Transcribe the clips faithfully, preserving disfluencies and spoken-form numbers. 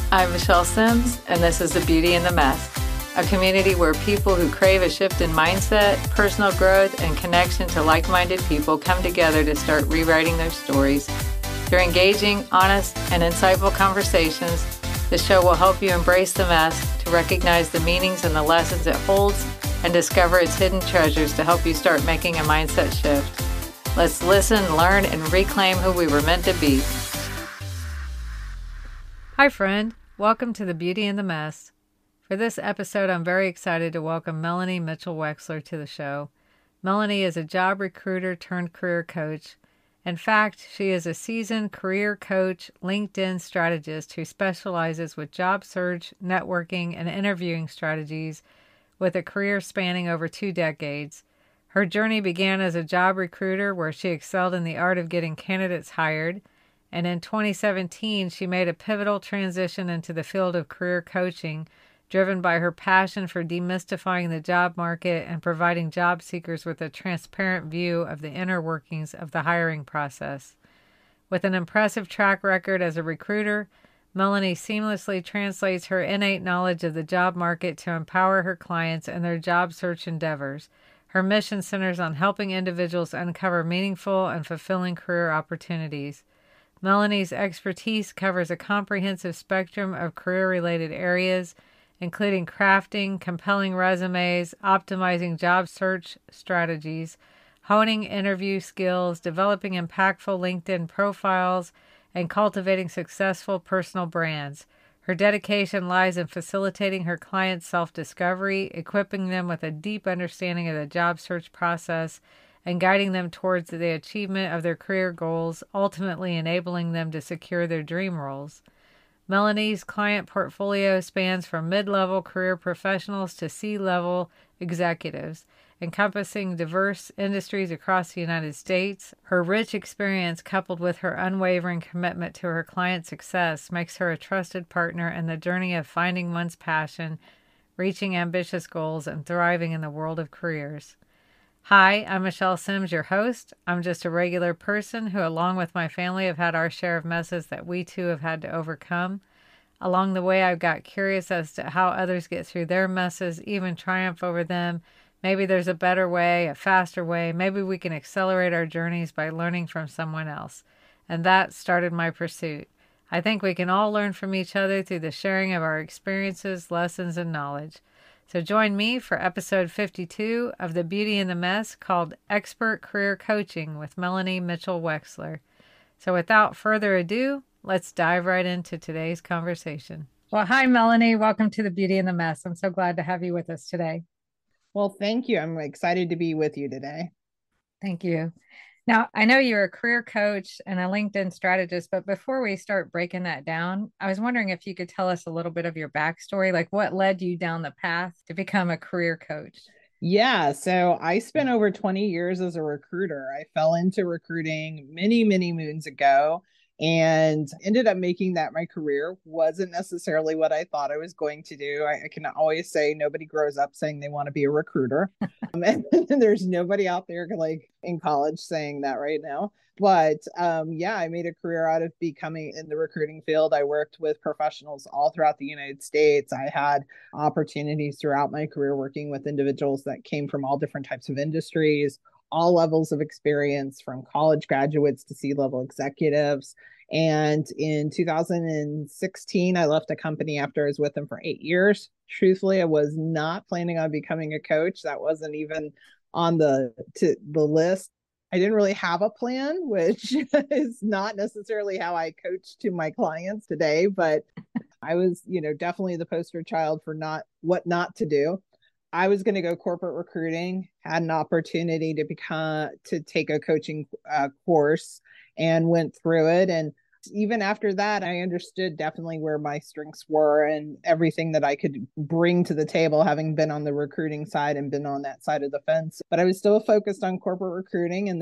I'm Michelle Sims, and this is The Beauty in the Mess, a community where people who crave a shift in mindset, personal growth, and connection to like-minded people come together to start rewriting their stories. Through engaging, honest, and insightful conversations, the show will help you embrace the mess, to recognize the meanings and the lessons it holds, and discover its hidden treasures to help you start making a mindset shift. Let's listen, learn, and reclaim who we were meant to be. Hi, friend. Welcome to The Beauty in the Mess. For this episode, I'm very excited to welcome Melanie Mitchell-Wexler to the show. Melanie is a job recruiter turned career coach. In fact, she is a seasoned career coach, LinkedIn strategist who specializes with job search, networking, and interviewing strategies with a career spanning over two decades. Her journey began as a job recruiter where she excelled in the art of getting candidates hired, and in twenty seventeen she made a pivotal transition into the field of career coaching, driven by her passion for demystifying the job market and providing job seekers with a transparent view of the inner workings of the hiring process. With an impressive track record as a recruiter, Melanie seamlessly translates her innate knowledge of the job market to empower her clients in their job search endeavors. Her mission centers on helping individuals uncover meaningful and fulfilling career opportunities. Melanie's expertise covers a comprehensive spectrum of career-related areas, including crafting compelling resumes, optimizing job search strategies, honing interview skills, developing impactful LinkedIn profiles, and cultivating successful personal brands. Her dedication lies in facilitating her clients' self-discovery, equipping them with a deep understanding of the job search process, and guiding them towards the achievement of their career goals, ultimately enabling them to secure their dream roles. Melanie's client portfolio spans from mid-level career professionals to C-level executives, encompassing diverse industries across the United States. Her rich experience, coupled with her unwavering commitment to her client success, makes her a trusted partner in the journey of finding one's passion, reaching ambitious goals, and thriving in the world of careers. Hi, I'm Michelle Sims, your host. I'm just a regular person who, along with my family, have had our share of messes that we too have had to overcome. Along the way, I've got curious as to how others get through their messes, even triumph over them. Maybe there's a better way, a faster way. Maybe we can accelerate our journeys by learning from someone else. And that started my pursuit. I think we can all learn from each other through the sharing of our experiences, lessons, and knowledge. So join me for episode fifty-two of The Beauty in the Mess, called Expert Career Coaching with Melanie Mitchell-Wexler. So without further ado, let's dive right into today's conversation. Well, hi, Melanie. Welcome to The Beauty in the Mess. I'm so glad to have you with us today. Well, thank you. I'm excited to be with you today. Thank you. Now, I know you're a career coach and a LinkedIn strategist, but before we start breaking that down, I was wondering if you could tell us a little bit of your backstory, like what led you down the path to become a career coach? Yeah, so I spent over twenty years as a recruiter. I fell into recruiting many, many moons ago and ended up making that my career. Wasn't necessarily what I thought I was going to do. I, I can always say nobody grows up saying they want to be a recruiter. um, and, and there's nobody out there like in college saying that right now. But um, yeah, I made a career out of becoming in the recruiting field. I worked with professionals all throughout the United States. I had opportunities throughout my career working with individuals that came from all different types of industries, all levels of experience, from college graduates to C-level executives. And in two thousand sixteen, I left a company after I was with them for eight years. Truthfully, I was not planning on becoming a coach. That wasn't even on the to the list. I didn't really have a plan, which is not necessarily how I coach to my clients today, but I was, you know, definitely the poster child for not what not to do. I was going to go corporate recruiting, had an opportunity to become to take a coaching uh, course and went through it. And even after that, I understood definitely where my strengths were and everything that I could bring to the table, having been on the recruiting side and been on that side of the fence. But I was still focused on corporate recruiting. And then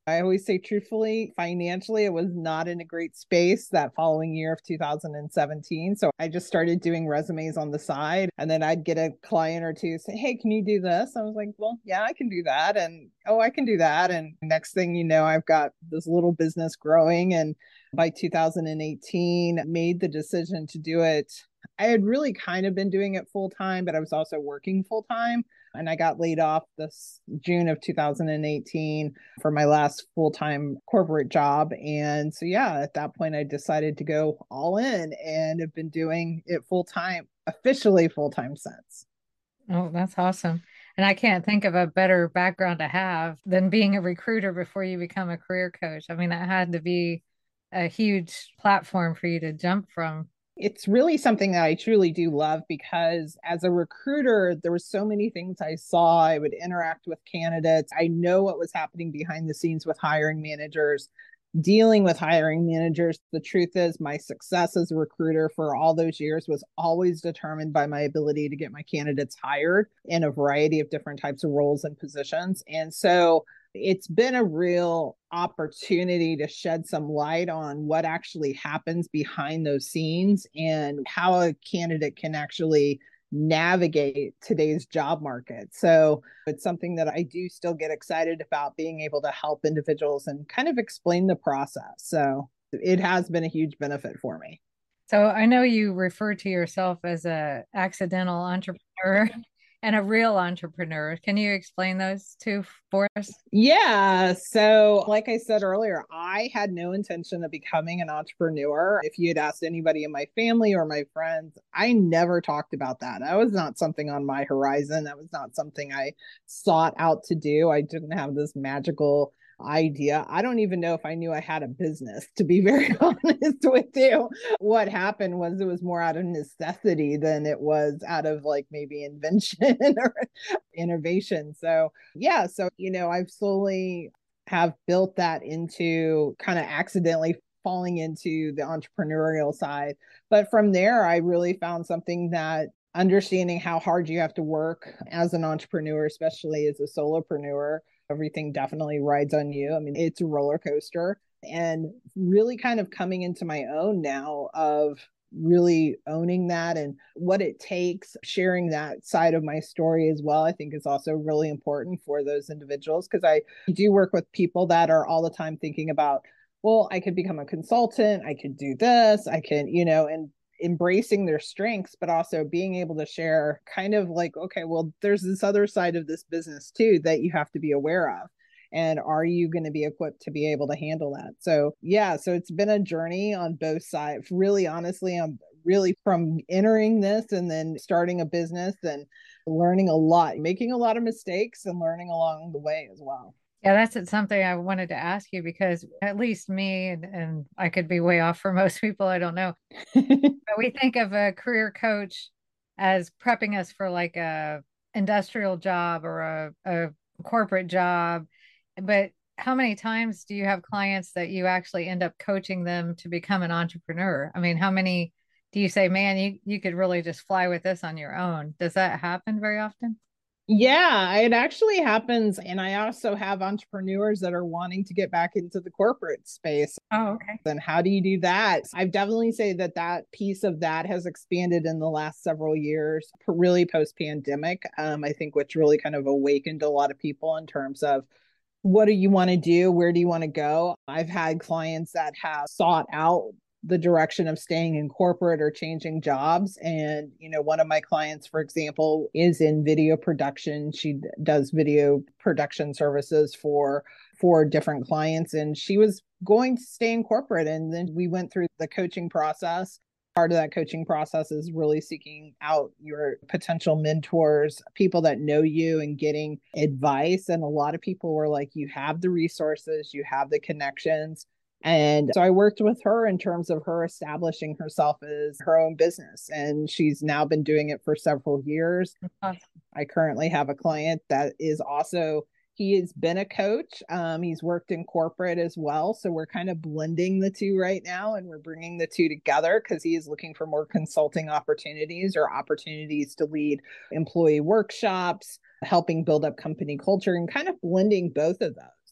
I always say truthfully, financially, it was not in a great space that following year of two thousand seventeen. So I just started doing resumes on the side. And then I'd get a client or two say, hey, can you do this? I was like, well, yeah, I can do that. And oh, I can do that. And next thing you know, I've got this little business growing. And by two thousand eighteen, made the decision to do it. I had really kind of been doing it full time, but I was also working full time. And I got laid off this June of two thousand eighteen for my last full-time corporate job. And so, yeah, at that point, I decided to go all in and have been doing it full-time, officially full-time since. Oh, that's awesome. And I can't think of a better background to have than being a recruiter before you become a career coach. I mean, that had to be a huge platform for you to jump from. It's really something that I truly do love because as a recruiter, there were so many things I saw. I would interact with candidates. I know what was happening behind the scenes with hiring managers, dealing with hiring managers. The truth is, my success as a recruiter for all those years was always determined by my ability to get my candidates hired in a variety of different types of roles and positions. And so it's been a real opportunity to shed some light on what actually happens behind those scenes and how a candidate can actually navigate today's job market. So it's something that I do still get excited about, being able to help individuals and kind of explain the process. So it has been a huge benefit for me. So I know you refer to yourself as a accidental entrepreneur and a real entrepreneur. Can you explain those two for us? Yeah. So, like I said earlier, I had no intention of becoming an entrepreneur. If you had asked anybody in my family or my friends, I never talked about that. That was not something on my horizon. That was not something I sought out to do. I didn't have this magical idea. I don't even know if I knew I had a business, to be very honest with you. What happened was it was more out of necessity than it was out of like maybe invention or innovation. So, yeah, so, you know, I've slowly have built that into kind of accidentally falling into the entrepreneurial side. But from there, I really found something that understanding how hard you have to work as an entrepreneur, especially as a solopreneur, everything definitely rides on you. I mean, it's a roller coaster, and really kind of coming into my own now of really owning that and what it takes, sharing that side of my story as well, I think is also really important for those individuals, because I do work with people that are all the time thinking about, well, I could become a consultant, I could do this, I can, you know, and embracing their strengths, but also being able to share kind of like, okay, well, there's this other side of this business too that you have to be aware of. And are you going to be equipped to be able to handle that? So, yeah, so it's been a journey on both sides. Really, honestly, I'm really from entering this and then starting a business and learning a lot, making a lot of mistakes and learning along the way as well. Yeah, that's something I wanted to ask you because at least me, and, and I could be way off for most people, I don't know. But we think of a career coach as prepping us for like a industrial job or a, a corporate job. But how many times do you have clients that you actually end up coaching them to become an entrepreneur? I mean, how many do you say, man, you, you could really just fly with this on your own? Does that happen very often? Yeah, it actually happens. And I also have entrepreneurs that are wanting to get back into the corporate space. Oh, okay. And how do you do that? I've definitely say that that piece of that has expanded in the last several years, really post pandemic. Um, I think which really kind of awakened a lot of people in terms of what do you want to do? Where do you want to go? I've had clients that have sought out the direction of staying in corporate or changing jobs. And, you know, one of my clients, for example, is in video production. She does video production services for for different clients. And she was going to stay in corporate. And then we went through the coaching process. Part of that coaching process is really seeking out your potential mentors, people that know you and getting advice. And a lot of people were like, you have the resources, you have the connections. And so I worked with her in terms of her establishing herself as her own business. And she's now been doing it for several years. Awesome. I currently have a client that is also, he has been a coach. Um, he's worked in corporate as well. So we're kind of blending the two right now, and we're bringing the two together because he is looking for more consulting opportunities or opportunities to lead employee workshops, helping build up company culture, and kind of blending both of those.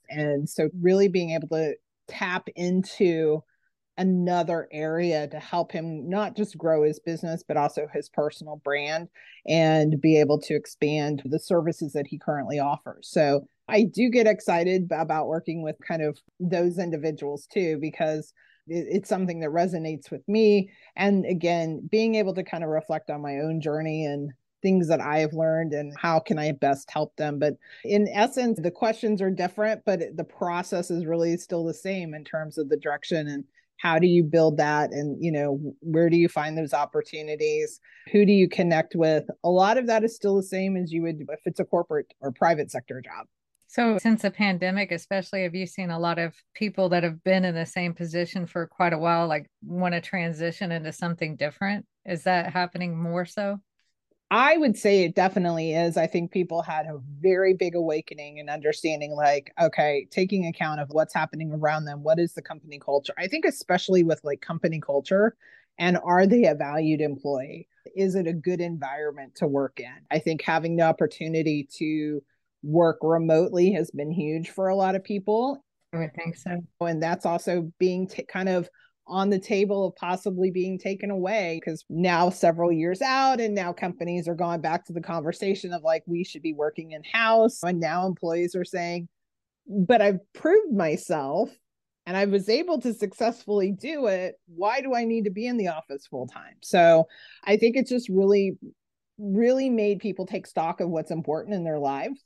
And so really being able to tap into another area to help him not just grow his business, but also his personal brand and be able to expand the services that he currently offers. So I do get excited about working with kind of those individuals too, because it's something that resonates with me. And again, being able to kind of reflect on my own journey and things that I have learned and how can I best help them. But in essence, the questions are different, but the process is really still the same in terms of the direction and how do you build that? And, you know, where do you find those opportunities? Who do you connect with? A lot of that is still the same as you would if it's a corporate or private sector job. So since the pandemic, especially, have you seen a lot of people that have been in the same position for quite a while, like want to transition into something different? Is that happening more so? I would say it definitely is. I think people had a very big awakening and understanding, like, okay, taking account of what's happening around them. What is the company culture? I think, especially with like company culture, and are they a valued employee? Is it a good environment to work in? I think having the opportunity to work remotely has been huge for a lot of people. I would think so. And that's also being t- kind of on the table of possibly being taken away because now several years out and now companies are going back to the conversation of like we should be working in house, and now employees are saying, but I've proved myself and I was able to successfully do it. Why do I need to be in the office full time? So I think it's just really really made people take stock of what's important in their lives,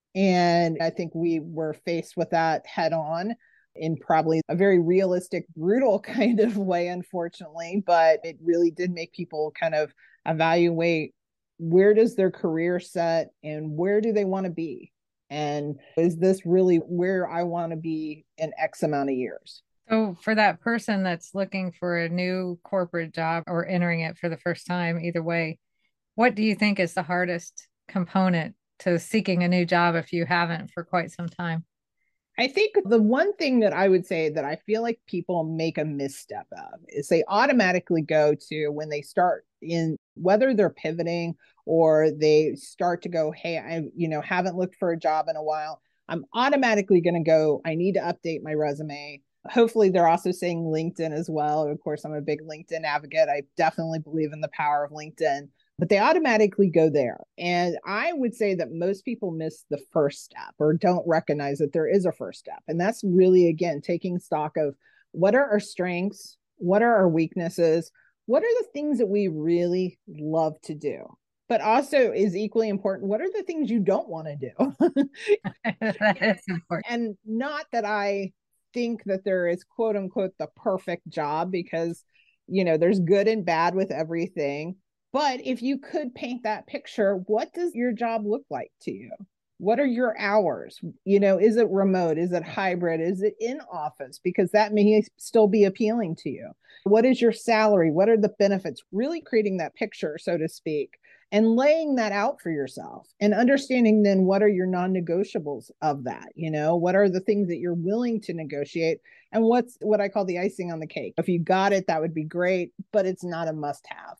and I think we were faced with that head on in probably a very realistic, brutal kind of way, unfortunately. But it really did make people kind of evaluate where does their career set and where do they want to be? And is this really where I want to be in X amount of years? So for that person that's looking for a new corporate job or entering it for the first time, either way, what do you think is the hardest component to seeking a new job if you haven't for quite some time? I think the one thing that I would say that I feel like people make a misstep of is they automatically go to when they start in whether they're pivoting or they start to go, hey, I you know haven't looked for a job in a while. I'm automatically going to go, I need to update my resume. Hopefully they're also saying LinkedIn as well. Of course, I'm a big LinkedIn advocate. I definitely believe in the power of LinkedIn, but they automatically go there. And I would say that most people miss the first step or don't recognize that there is a first step. And that's really, again, taking stock of what are our strengths? What are our weaknesses? What are the things that we really love to do? But also is equally important, what are the things you don't want to do? That is important. And not that I think that there is quote unquote the perfect job, because, you know, there's good and bad with everything. But if you could paint that picture, what does your job look like to you? What are your hours? You know, is it remote? Is it hybrid? Is it in office? Because that may still be appealing to you. What is your salary? What are the benefits? Really creating that picture, so to speak, and laying that out for yourself and understanding then what are your non-negotiables of that. You know, what are the things that you're willing to negotiate, and what's what I call the icing on the cake. If you got it, that would be great, but it's not a must-have.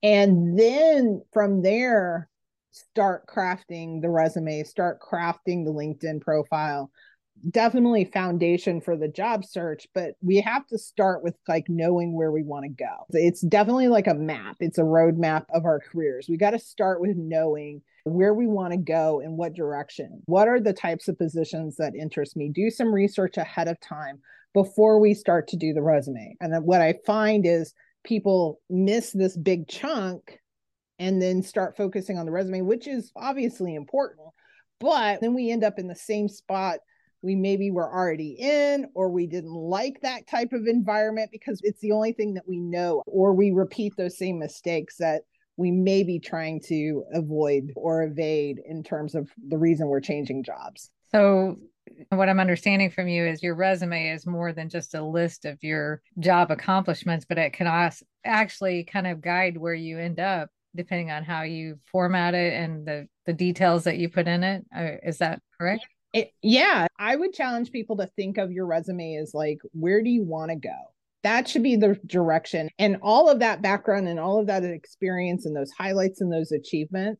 And then from there, start crafting the resume, start crafting the LinkedIn profile. Definitely foundation for the job search, but we have to start with like knowing where we want to go. It's definitely like a map. It's a roadmap of our careers. We got to start with knowing where we want to go and what direction. What are the types of positions that interest me? Do some research ahead of time before we start to do the resume. And then what I find is people miss this big chunk and then start focusing on the resume, which is obviously important. But then we end up in the same spot we maybe were already in, or we didn't like that type of environment because it's the only thing that we know, or we repeat those same mistakes that we may be trying to avoid or evade in terms of the reason we're changing jobs. So what I'm understanding from you is your resume is more than just a list of your job accomplishments, but it can actually kind of guide where you end up depending on how you format it and the, the details that you put in it. Uh, is that correct? It, yeah, I would challenge people to think of your resume as like, where do you want to go? That should be the direction. And all of that background and all of that experience and those highlights and those achievements,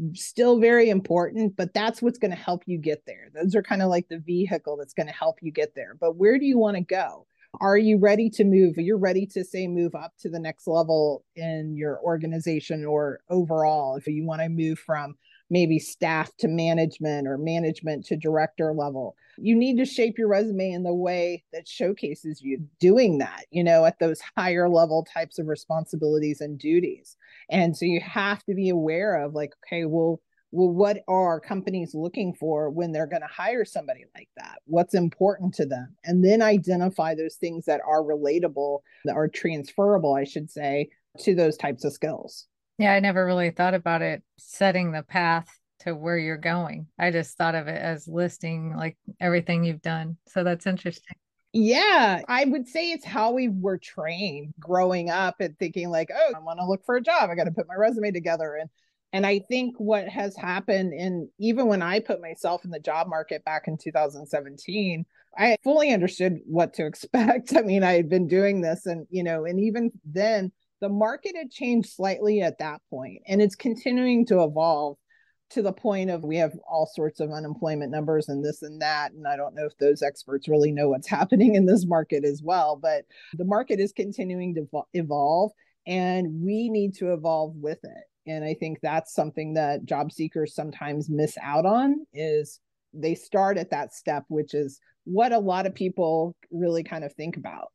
still very important, but that's what's going to help you get there. Those are kind of like the vehicle that's going to help you get there. But where do you want to go? Are you ready to move? You're ready to say move up to the next level in your organization or overall. If you want to move from maybe staff to management or management to director level, you need to shape your resume in the way that showcases you doing that, you know, at those higher level types of responsibilities and duties. And so you have to be aware of like, okay, well, well, what are companies looking for when they're going to hire somebody like that? What's important to them? And then identify those things that are relatable, that are transferable, I should say, to those types of skills. Yeah, I never really thought about it setting the path to where you're going. I just thought of it as listing like everything you've done. So that's interesting. Yeah, I would say it's how we were trained growing up and thinking like, oh, I want to look for a job. I got to put my resume together. And and I think what has happened, and even when I put myself in the job market back in two thousand seventeen, I fully understood what to expect. I mean, I had been doing this and, you know, and even then the market had changed slightly at that point and it's continuing to evolve to the point of we have all sorts of unemployment numbers and this and that. And I don't know if those experts really know what's happening in this market as well, but the market is continuing to evolve and we need to evolve with it. And I think that's something that job seekers sometimes miss out on is they start at that step, which is what a lot of people really kind of think about.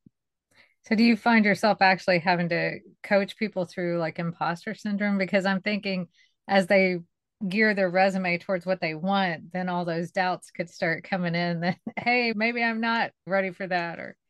So do you find yourself actually having to coach people through like imposter syndrome? Because I'm thinking as they gear their resume towards what they want, then all those doubts could start coming in that, hey, maybe I'm not ready for that. Or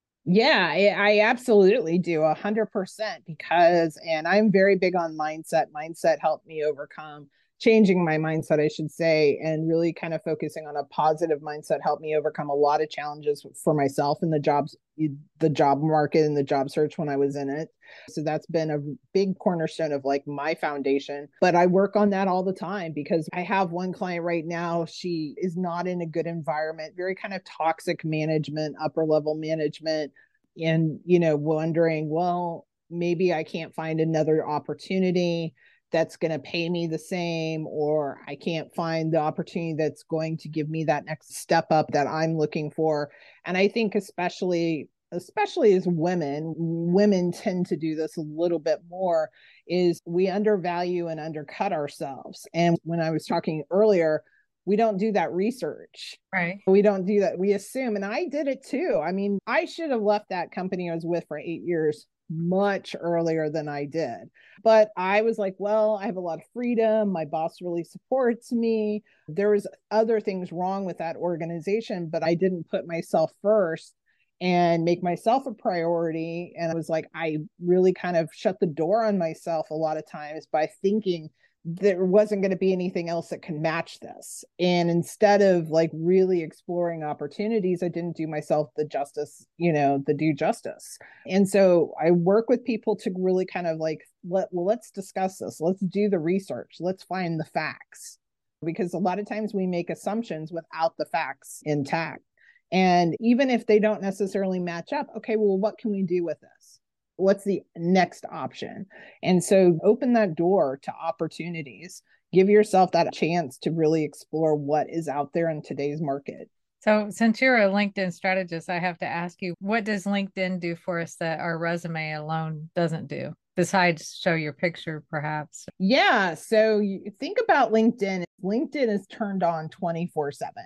yeah, I, I absolutely do a hundred percent because, and I'm very big on mindset. Mindset helped me overcome changing my mindset, I should say, and really kind of focusing on a positive mindset helped me overcome a lot of challenges for myself in the jobs, the job market and the job search when I was in it. So that's been a big cornerstone of like my foundation. But I work on that all the time because I have one client right now. She is not in a good environment, very kind of toxic management, upper level management, and, you know, wondering, well, maybe I can't find another opportunity that's going to pay me the same, or I can't find the opportunity that's going to give me that next step up that I'm looking for. And I think especially especially as women, women tend to do this a little bit more, is we undervalue and undercut ourselves. And when I was talking earlier, we don't do that research. right. We don't do that. We assume, and I did it too. I mean, I should have left that company I was with for eight years much earlier than I did. But I was like, well, I have a lot of freedom. My boss really supports me. There was other things wrong with that organization, but I didn't put myself first and make myself a priority. And I was like, I really kind of shut the door on myself a lot of times by thinking there wasn't going to be anything else that can match this. And instead of like really exploring opportunities, I didn't do myself the justice, you know, the due justice. And so I work with people to really kind of like, let, well, let's discuss this. Let's do the research. Let's find the facts. Because a lot of times we make assumptions without the facts intact. And even if they don't necessarily match up, okay, well, what can we do with this? What's the next option? And so open that door to opportunities. Give yourself that chance to really explore what is out there in today's market. So since you're a LinkedIn strategist, I have to ask you, what does LinkedIn do for us that our resume alone doesn't do? Besides show your picture, perhaps. Yeah. So you think about LinkedIn. LinkedIn is turned on twenty-four seven.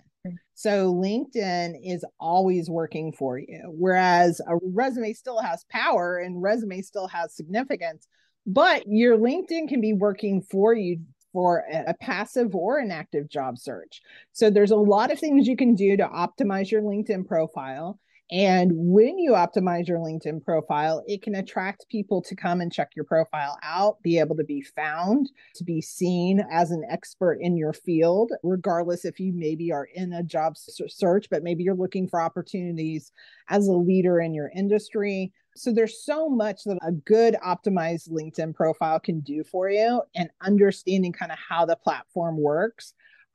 So LinkedIn is always working for you, whereas a resume still has power and resume still has significance, but your LinkedIn can be working for you for a passive or an active job search. So there's a lot of things you can do to optimize your LinkedIn profile. And when you optimize your LinkedIn profile, it can attract people to come and check your profile out, be able to be found, to be seen as an expert in your field, regardless if you maybe are in a job search, but maybe you're looking for opportunities as a leader in your industry. So there's so much that a good optimized LinkedIn profile can do for you, and understanding kind of how the platform works.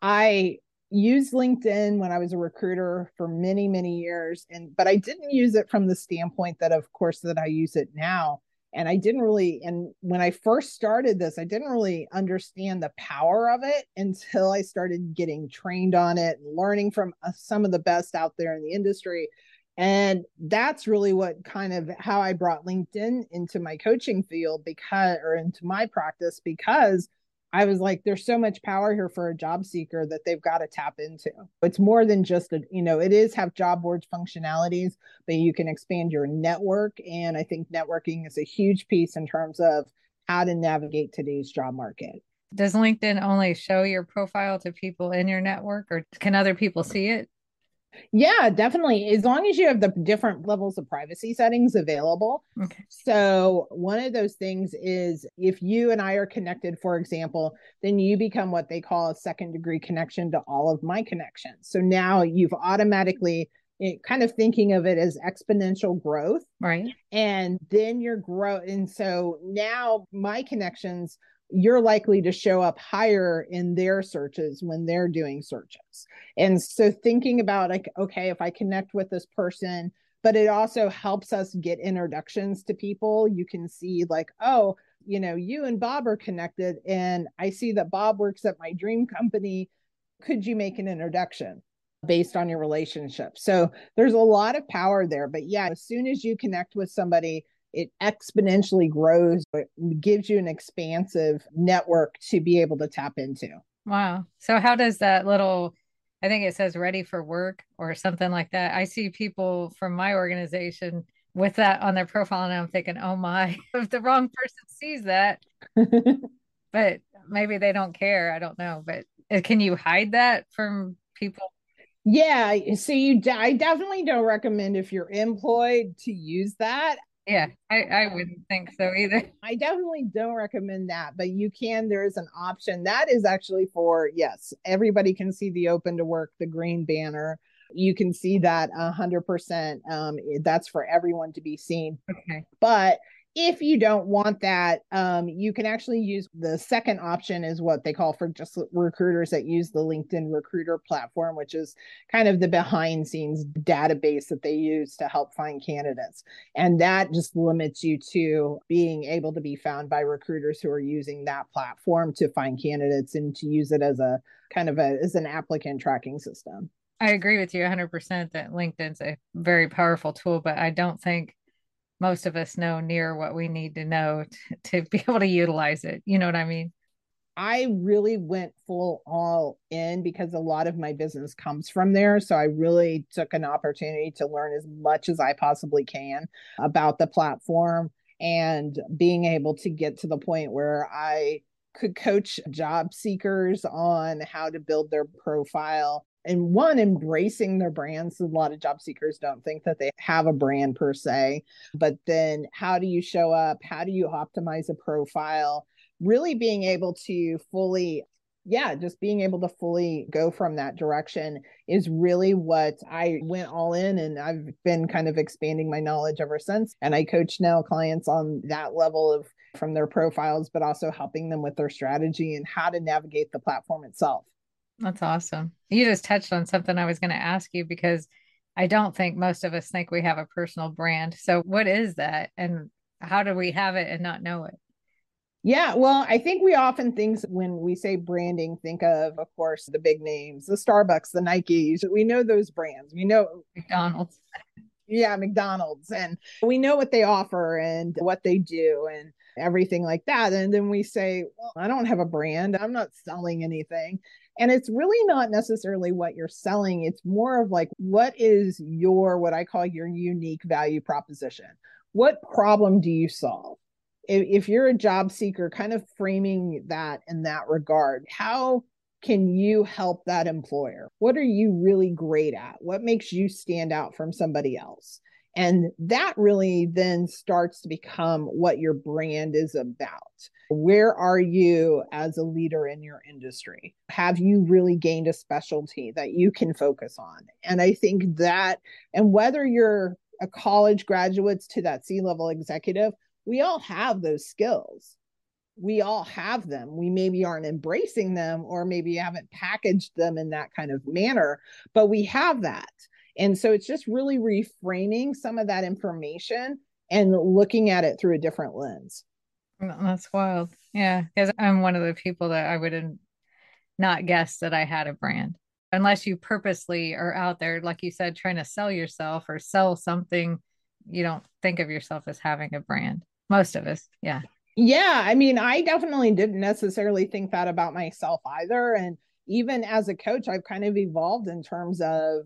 I used LinkedIn when I was a recruiter for many, many years, and but I didn't use it from the standpoint that, of course, that I use it now. And I didn't really, and when I first started this, I didn't really understand the power of it until I started getting trained on it and learning from uh, some of the best out there in the industry. And that's really what kind of how I brought LinkedIn into my coaching field because, or into my practice, because I was like, there's so much power here for a job seeker that they've got to tap into. It's more than just a, you know, it is have job boards functionalities, but you can expand your network. And I think networking is a huge piece in terms of how to navigate today's job market. Does LinkedIn only show your profile to people in your network, or can other people see it? Yeah, definitely. As long as you have the different levels of privacy settings available. Okay. So, one of those things is if you and I are connected, for example, then you become what they call a second degree connection to all of my connections. So now you've automatically it, kind of thinking of it as exponential growth. Right. And then you're grow. And so now my connections you're likely to show up higher in their searches when they're doing searches. And so thinking about like, okay, if I connect with this person, but it also helps us get introductions to people. You can see like, oh, you know, you and Bob are connected and I see that Bob works at my dream company. Could you make an introduction based on your relationship? So there's a lot of power there. But yeah, as soon as you connect with somebody, it exponentially grows. It gives you an expansive network to be able to tap into. Wow. So how does that little, I think it says ready for work or something like that. I see people from my organization with that on their profile and I'm thinking, oh my, if the wrong person sees that, but maybe they don't care. I don't know. But uh, can you hide that from people? Yeah. So you, I definitely don't recommend if you're employed to use that. Yeah, I, I wouldn't think so either. I definitely don't recommend that, but you can, there is an option that is actually for, yes, everybody can see the open to work, the green banner. You can see that one hundred percent. Um, that's for everyone to be seen. Okay. But if you don't want that, um, you can actually use the second option is what they call for just recruiters that use the LinkedIn recruiter platform, which is kind of the behind scenes database that they use to help find candidates. And that just limits you to being able to be found by recruiters who are using that platform to find candidates and to use it as a kind of a, as an applicant tracking system. I agree with you one hundred percent that LinkedIn's a very powerful tool, but I don't think most of us know near what we need to know to, to be able to utilize it. You know what I mean? I really went full all in because a lot of my business comes from there. So I really took an opportunity to learn as much as I possibly can about the platform and being able to get to the point where I could coach job seekers on how to build their profile and one, embracing their brands. A lot of job seekers don't think that they have a brand per se, but then how do you show up? How do you optimize a profile? Really being able to fully, yeah, just being able to fully go from that direction is really what I went all in. And I've been kind of expanding my knowledge ever since. And I coach now clients on that level of from their profiles, but also helping them with their strategy and how to navigate the platform itself. That's awesome. You just touched on something I was going to ask you because I don't think most of us think we have a personal brand. So, what is that? And how do we have it and not know it? Yeah, well, I think we often think when we say branding, think of, of course, the big names, the Starbucks, the Nikes. We know those brands. We know McDonald's. Yeah, McDonald's. And we know what they offer and what they do and everything like that. And then we say, well, I don't have a brand. I'm not selling anything. And it's really not necessarily what you're selling. It's more of like, what is your, what I call your unique value proposition? What problem do you solve? If you're a job seeker, kind of framing that in that regard, how can you help that employer? What are you really great at? What makes you stand out from somebody else? And that really then starts to become what your brand is about. Where are you as a leader in your industry? Have you really gained a specialty that you can focus on? And I think that, and whether you're a college graduate to that C-level executive, we all have those skills. We all have them. We maybe aren't embracing them or maybe haven't packaged them in that kind of manner, but we have that. And so it's just really reframing some of that information and looking at it through a different lens. That's wild. Yeah, because I'm one of the people that I wouldn't not guess that I had a brand unless you purposely are out there, like you said, trying to sell yourself or sell something. You don't think of yourself as having a brand. Most of us. Yeah. Yeah. I mean, I definitely didn't necessarily think that about myself either. And even as a coach, I've kind of evolved in terms of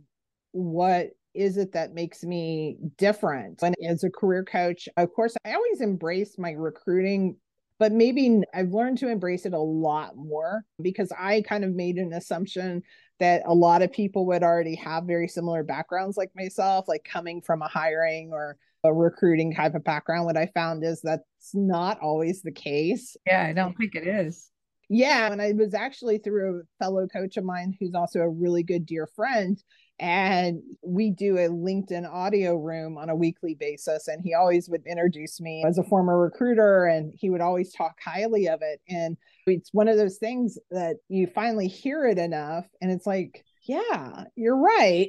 what is it that makes me different. And as a career coach, of course, I always embrace my recruiting, but maybe I've learned to embrace it a lot more because I kind of made an assumption that a lot of people would already have very similar backgrounds like myself, like coming from a hiring or a recruiting type of background. What I found is that's not always the case. Yeah, I don't think it is. Yeah. And I was actually through a fellow coach of mine who's also a really good dear friend. And we do a LinkedIn audio room on a weekly basis. And he always would introduce me as a former recruiter and he would always talk highly of it. And it's one of those things that you finally hear it enough and it's like, yeah, you're right.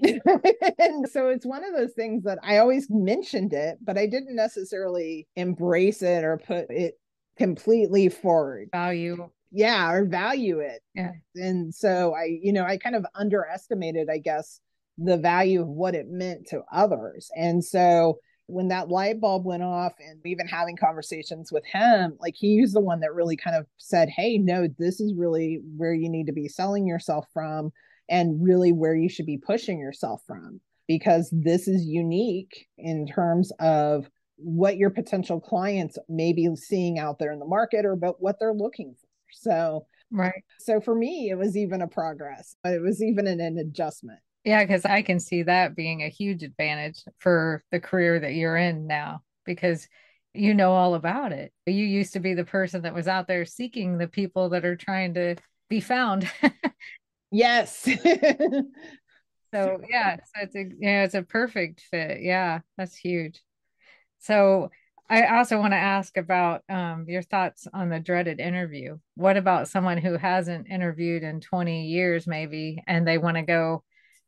And so it's one of those things that I always mentioned it, but I didn't necessarily embrace it or put it completely forward. Value. Yeah, or value it. Yeah. And so I, you know, I kind of underestimated, I guess, the value of what it meant to others. And so when that light bulb went off and even having conversations with him, like he was the one that really kind of said, hey, no, this is really where you need to be selling yourself from and really where you should be pushing yourself from, because this is unique in terms of what your potential clients may be seeing out there in the market or about what they're looking for. So, right. So for me, it was even a progress. It was even an, an adjustment. Yeah, because I can see that being a huge advantage for the career that you're in now because you know all about it. You used to be the person that was out there seeking the people that are trying to be found. Yes. So yeah, so it's a yeah, it's a perfect fit. Yeah, that's huge. So I also want to ask about um, your thoughts on the dreaded interview. What about someone who hasn't interviewed in twenty years, maybe, and they want to go?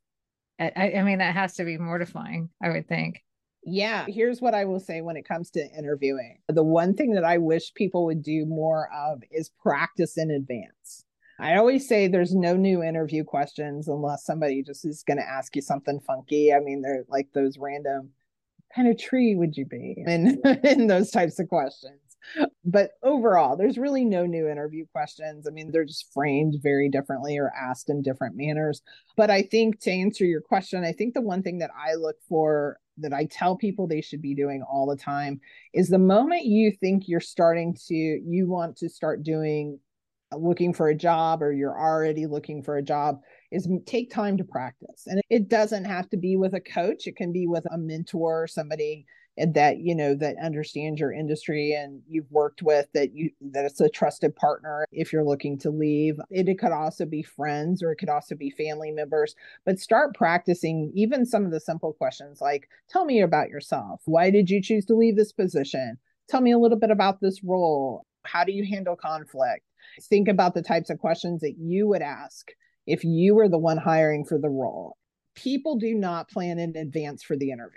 I, I mean, that has to be mortifying, I would think. Yeah, here's what I will say when it comes to interviewing. The one thing that I wish people would do more of is practice in advance. I always say there's no new interview questions unless somebody just is going to ask you something funky. I mean, they're like those random kind of tree would you be in, in those types of questions. But overall, there's really no new interview questions. I mean, they're just framed very differently or asked in different manners. But I think to answer your question, I think the one thing that I look for that I tell people they should be doing all the time is the moment you think you're starting to, you want to start doing looking for a job or you're already looking for a job is take time to practice. And it doesn't have to be with a coach. It can be with a mentor, somebody that, you know, that understands your industry and you've worked with, that you, that it's a trusted partner. If you're looking to leave, it, it could also be friends or it could also be family members, but start practicing even some of the simple questions like, tell me about yourself. Why did you choose to leave this position? Tell me a little bit about this role. How do you handle conflict? Think about the types of questions that you would ask if you were the one hiring for the role. People do not plan in advance for the interview.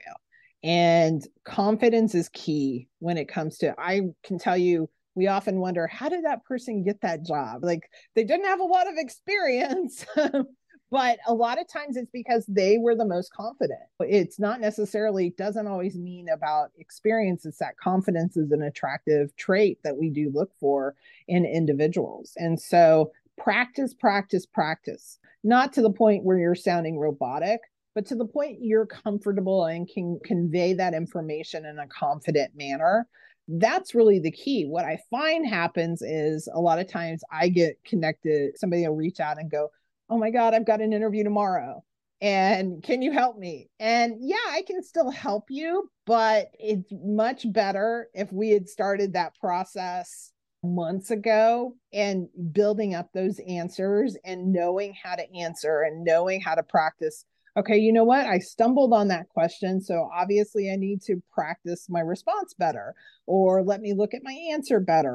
And confidence is key when it comes to, I can tell you, we often wonder, how did that person get that job? Like they didn't have a lot of experience. But a lot of times it's because they were the most confident. It's not necessarily, doesn't always mean about experience. It's that confidence is an attractive trait that we do look for in individuals. And so practice, practice, practice, not to the point where you're sounding robotic, but to the point you're comfortable and can convey that information in a confident manner. That's really the key. What I find happens is a lot of times I get connected, somebody will reach out and go, oh my God, I've got an interview tomorrow. And can you help me? And yeah, I can still help you, but it's much better if we had started that process months ago and building up those answers and knowing how to answer and knowing how to practice. Okay, you know what? I stumbled on that question. So obviously I need to practice my response better, or let me look at my answer better.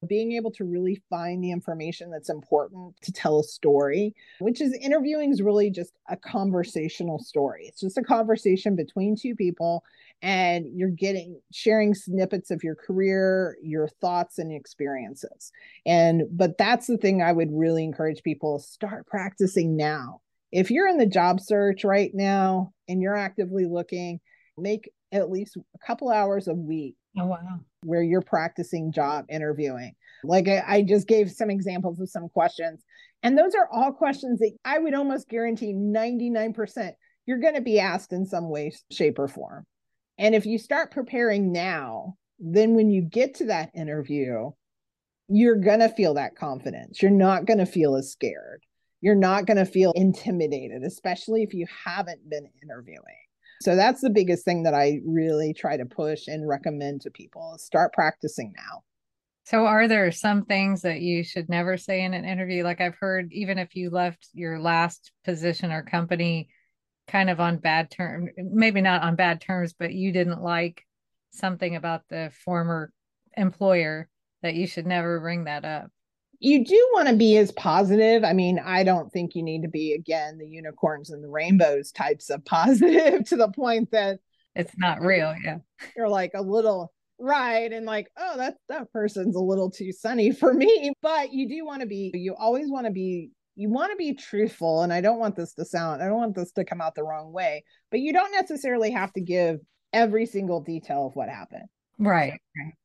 being able to really find the information that's important to tell a story, which is interviewing is really just a conversational story. It's just a conversation between two people, and you're getting sharing snippets of your career, your thoughts and experiences. And but that's the thing I would really encourage people, start practicing now. If you're in the job search right now and you're actively looking, make at least a couple hours a week. Oh, wow. Where you're practicing job interviewing. Like I, I just gave some examples of some questions. And those are all questions that I would almost guarantee ninety-nine percent you're going to be asked in some way, shape, or form. And if you start preparing now, then when you get to that interview, you're going to feel that confidence. You're not going to feel as scared. You're not going to feel intimidated, especially if you haven't been interviewing. So that's the biggest thing that I really try to push and recommend to people. Start practicing now. So are there some things that you should never say in an interview? Like I've heard, even if you left your last position or company kind of on bad terms, maybe not on bad terms, but you didn't like something about the former employer, that you should never bring that up. You do want to be as positive. I mean, I don't think you need to be, again, the unicorns and the rainbows types of positive to the point that it's not real. Yeah. You're like a little right. And like, oh, that, that person's a little too sunny for me. But you do want to be, you always want to be, you want to be truthful. And I don't want this to sound, I don't want this to come out the wrong way, but you don't necessarily have to give every single detail of what happened. Right.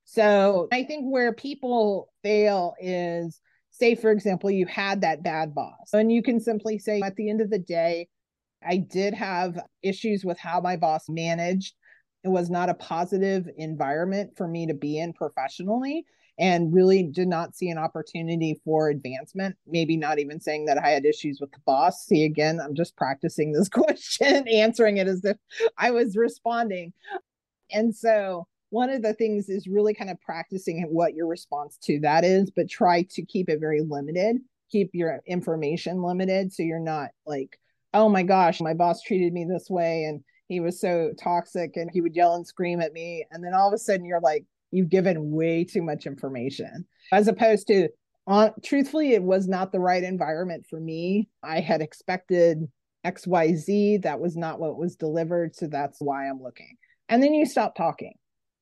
So I think where people fail is, say, for example, you had that bad boss, and you can simply say, at the end of the day, I did have issues with how my boss managed. It was not a positive environment for me to be in professionally, and really did not see an opportunity for advancement. Maybe not even saying that I had issues with the boss. See, again, I'm just practicing this question, answering it as if I was responding. And so one of the things is really kind of practicing what your response to that is, but try to keep it very limited. Keep your information limited, so you're not like, oh my gosh, my boss treated me this way and he was so toxic and he would yell and scream at me. And then all of a sudden you're like, you've given way too much information, as opposed to, on, truthfully, it was not the right environment for me. I had expected X Y Z. That was not what was delivered. So that's why I'm looking. And then you stop talking.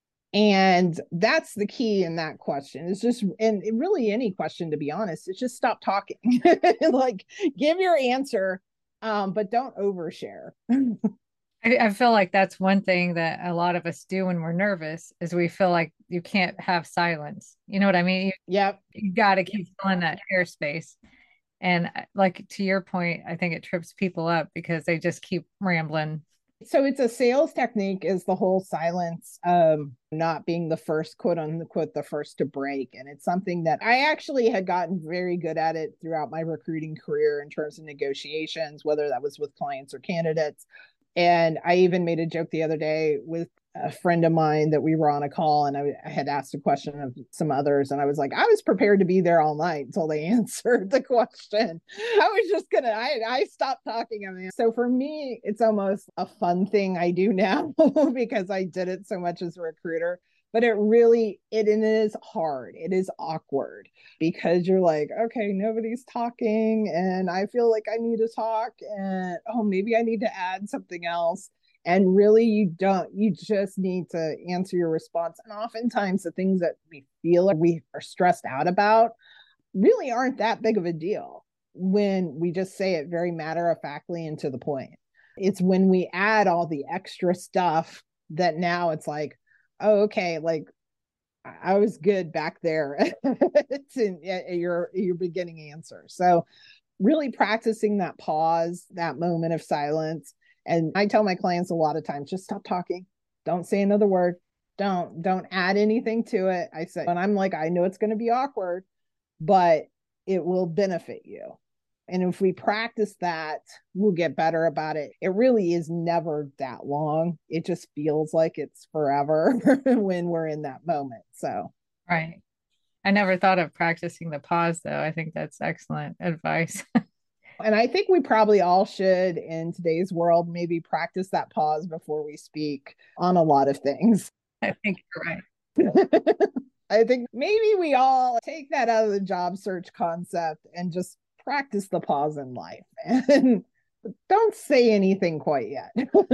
And that's the key in that question. It's just, and really any question, to be honest, it's just stop talking. Like, give your answer, um, but don't overshare. I, I feel like that's one thing that a lot of us do when we're nervous, is we feel like you can't have silence. You know what I mean? You, yep. You got to keep filling that airspace. And like, to your point, I think it trips people up because they just keep rambling. So it's a sales technique, is the whole silence, um, not being the first, quote unquote, the first to break. And it's something that I actually had gotten very good at it throughout my recruiting career in terms of negotiations, whether that was with clients or candidates. And I even made a joke the other day with a friend of mine that we were on a call, and I, I had asked a question of some others, and I was like, I was prepared to be there all night until they answered the question. I was just gonna, I, I stopped talking. I mean, so for me, it's almost a fun thing I do now because I did it so much as a recruiter. But it really, it, it is hard. It is awkward because you're like, okay, nobody's talking and I feel like I need to talk, and oh, maybe I need to add something else. And really, you don't, you just need to answer your response. And oftentimes the things that we feel like we are stressed out about really aren't that big of a deal when we just say it very matter of factly and to the point. It's when we add all the extra stuff that now it's like, oh, okay, like I was good back there to your, your beginning answer. So really practicing that pause, that moment of silence. And I tell my clients a lot of times, just stop talking. Don't say another word. Don't, don't add anything to it. I say, and I'm like, I know it's going to be awkward, but it will benefit you. And if we practice that, we'll get better about it. It really is never that long. It just feels like it's forever when we're in that moment. So, right. I never thought of practicing the pause, though. I think that's excellent advice. And I think we probably all should, in today's world, maybe practice that pause before we speak on a lot of things. I think you're right. I think maybe we all take that out of the job search concept and just practice the pause in life and don't say anything quite yet.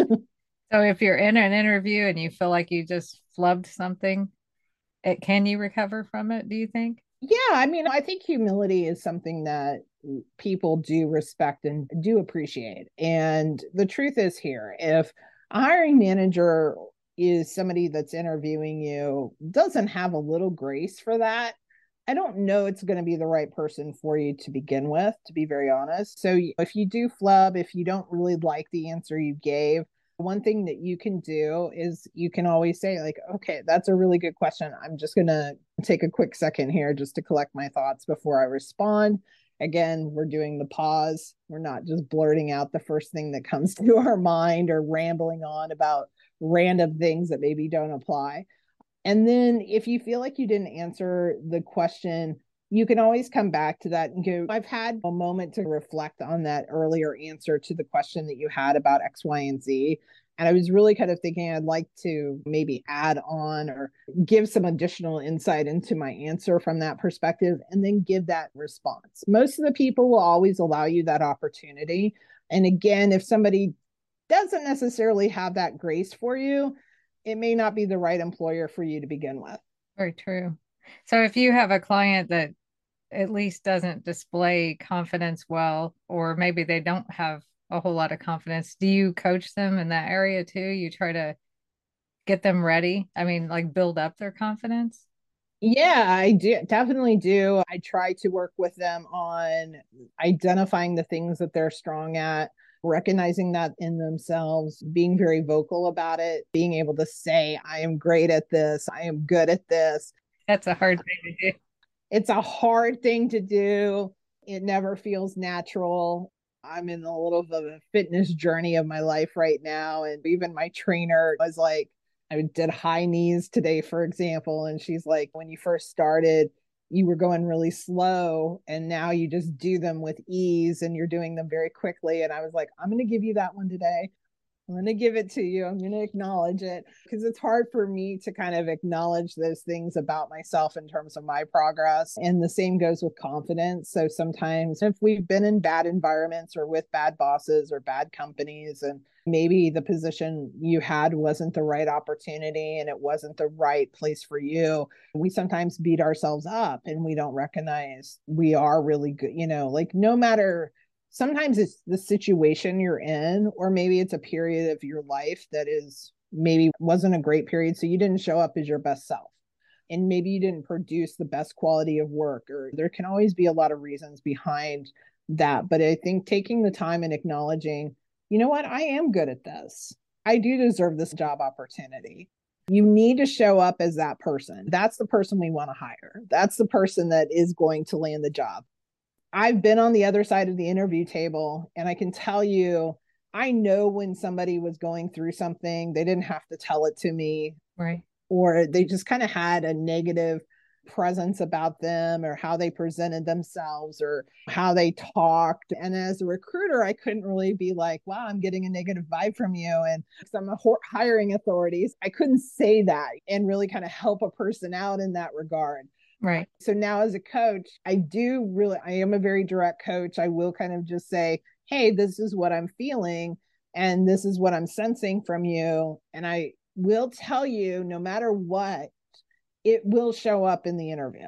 So if you're in an interview and you feel like you just flubbed something, it, can you recover from it, do you think? Yeah, I mean, I think humility is something that people do respect and do appreciate. And the truth is here, if a hiring manager is somebody that's interviewing you, doesn't have a little grace for that, I don't know it's going to be the right person for you to begin with, to be very honest. So if you do flub, if you don't really like the answer you gave, one thing that you can do is you can always say, like, okay, that's a really good question. I'm just going to take a quick second here just to collect my thoughts before I respond. Again, we're doing the pause. We're not just blurting out the first thing that comes to our mind or rambling on about random things that maybe don't apply. And then if you feel like you didn't answer the question, you can always come back to that and go, I've had a moment to reflect on that earlier answer to the question that you had about X, Y, and Z. And I was really kind of thinking I'd like to maybe add on or give some additional insight into my answer from that perspective, and then give that response. Most of the people will always allow you that opportunity. And again, if somebody doesn't necessarily have that grace for you, it may not be the right employer for you to begin with. Very true. So if you have a client that at least doesn't display confidence well, or maybe they don't have a whole lot of confidence, do you coach them in that area too? You try to get them ready? I mean, like build up their confidence? Yeah, I do definitely do. I try to work with them on identifying the things that they're strong at, recognizing that in themselves, being very vocal about it, being able to say, I am great at this, I am good at this. That's a hard thing to do. It's a hard thing to do. It never feels natural. I'm in a little bit of a fitness journey of my life right now. And even my trainer was like, I did high knees today, for example. And she's like, when you first started, you were going really slow. And now you just do them with ease and you're doing them very quickly. And I was like, I'm going to give you that one today. I'm going to give it to you. I'm going to acknowledge it because it's hard for me to kind of acknowledge those things about myself in terms of my progress. And the same goes with confidence. So sometimes if we've been in bad environments or with bad bosses or bad companies, and maybe the position you had wasn't the right opportunity and it wasn't the right place for you, we sometimes beat ourselves up and we don't recognize we are really good. You know, like no matter, sometimes it's the situation you're in, or maybe it's a period of your life that is maybe wasn't a great period. So you didn't show up as your best self. And maybe you didn't produce the best quality of work, or there can always be a lot of reasons behind that. But I think taking the time and acknowledging, you know what, I am good at this. I do deserve this job opportunity. You need to show up as that person. That's the person we want to hire. That's the person that is going to land the job. I've been on the other side of the interview table, and I can tell you, I know when somebody was going through something, they didn't have to tell it to me, Right. or they just kind of had a negative presence about them, or how they presented themselves, or how they talked. And as a recruiter, I couldn't really be like, wow, I'm getting a negative vibe from you. And I'm a hiring authorities, I couldn't say that and really kind of help a person out in that regard. Right. So now as a coach, I do really, I am a very direct coach. I will kind of just say, hey, this is what I'm feeling and this is what I'm sensing from you. And I will tell you, no matter what, it will show up in the interview.